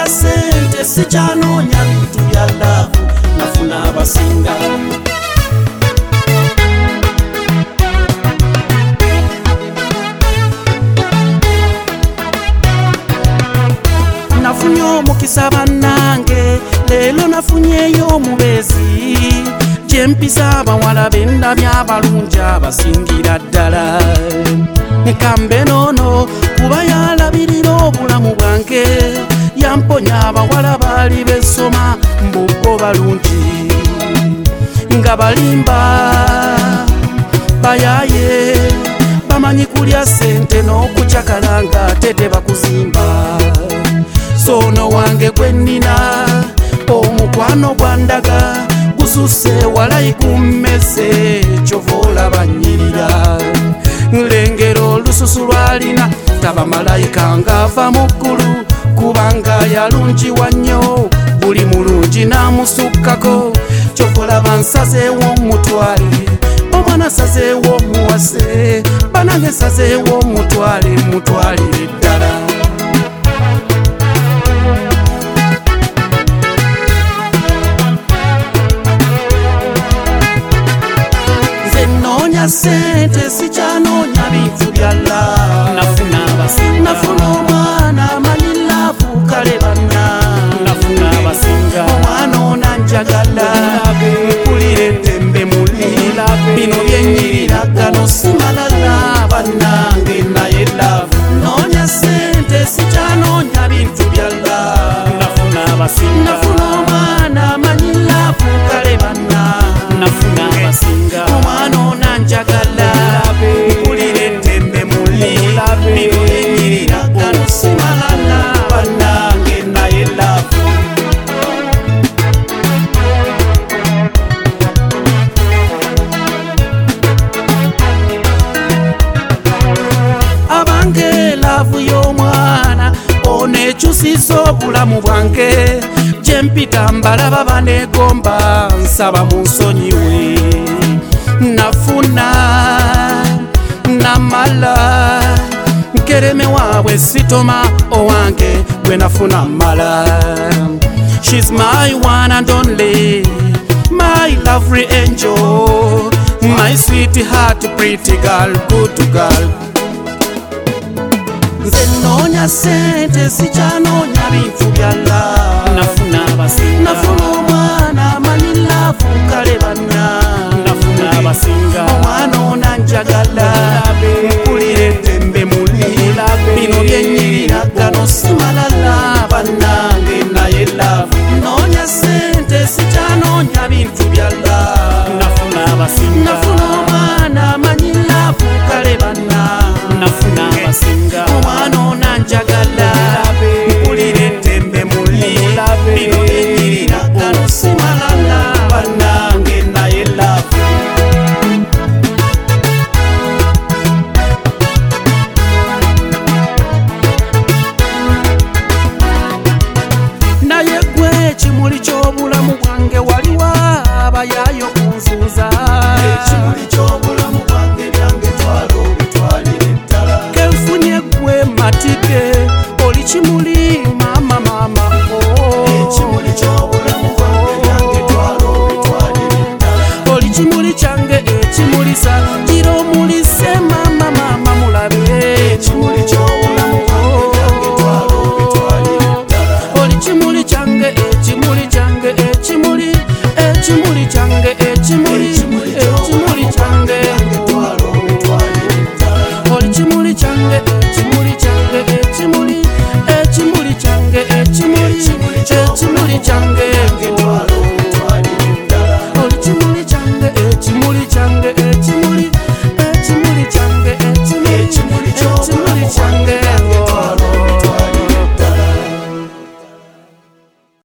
sente sikyanoonya bintu bya laavu nafuna abasinga. Nafunye omukisa bannange leero nafunyeyo omubeezi gyempisa abawala bendabya abalungi abasingira ddala. Kambe noono kuba yalabirira obulamu bwange yamponya abawala baali besoma mbugo balungi nga balimba bayaye bamanyi kulya sente n'okucakala nga tete bakuzimba. Sono wange gwe nnina omukwano gwandaga gususe walayi kummese kyova olaba nnyirira. Lengera olususu lwalina taba malayika ng'ava mu ggulu kubanga yalungiwa nnyo buli mulungi n'amusukkako. Kyova olaba nsazeewo omutwale omwana asazeewo omuwase banange nsazeewo omutwale mutwalire ddala. Sente sikyanoonya bintu bya laavu nafuna abasinga. Nafuna omwana amanyi laavu kale banna nafuna abasinga. Omwana ono anjagala mpulira eddembe muli bino byennyirira gano si malala bannange naye laavu. Noonya sente sikyanoonya bintu bya laavu nafuna abasinga. Nafuna omwana amanyi laavu kale banna nafuna abasinga. Omwana ono anjagala mpulira eddembe muli bino byennyirira gano si malala bannange naye laavu. Abange laavu y'omwana ono ekyusisa obulamu bwange gyempita mbalaba baneegomba nsaba mu nsonyiwe. Nafuna namala nkereme waabwe sitoma owange gwe nafuna mala. She's my one and only, my lovely angel, my sweetheart, pretty girl, good girl. Nze noonya sente sikyanoonya bintu bya laavu nafuna abasinga. Nafuna omwana amanyi laavu kale banna nafuna abasinga. Omwana ono anjagala mpulira eddembe muli bino byennyirira gano si malala bannange naye laavu. Noonya sente sikyanoonya bintu bya laavu nafuna abasinga. Nafuna omwana amanyi laavu kale banna nafuna abasinga. Omwana ono anjagala mpulira eddembe muli bino byennyirira gano si malala bannange naye laavu. Naye gwe ekimuli ky'obulamu bwange waliwo abayaayo kunzuuza. Ekimuli ky'obulamu bwange byange twala obitwalire ddala. Kenfunye gwe matike oli kimuli mama mama. Ekimuli ky'obulamu bwange byange twala obitwalire ddala. Oli kimuli kyange ekimulisa gira omulise mama mama mulabe. Ekimuli ky'obulamu bwange byange twala obitwalire ddala. Oli kimuli kyange ekimuli kyange ekimuli ekimuli kyange ekimuli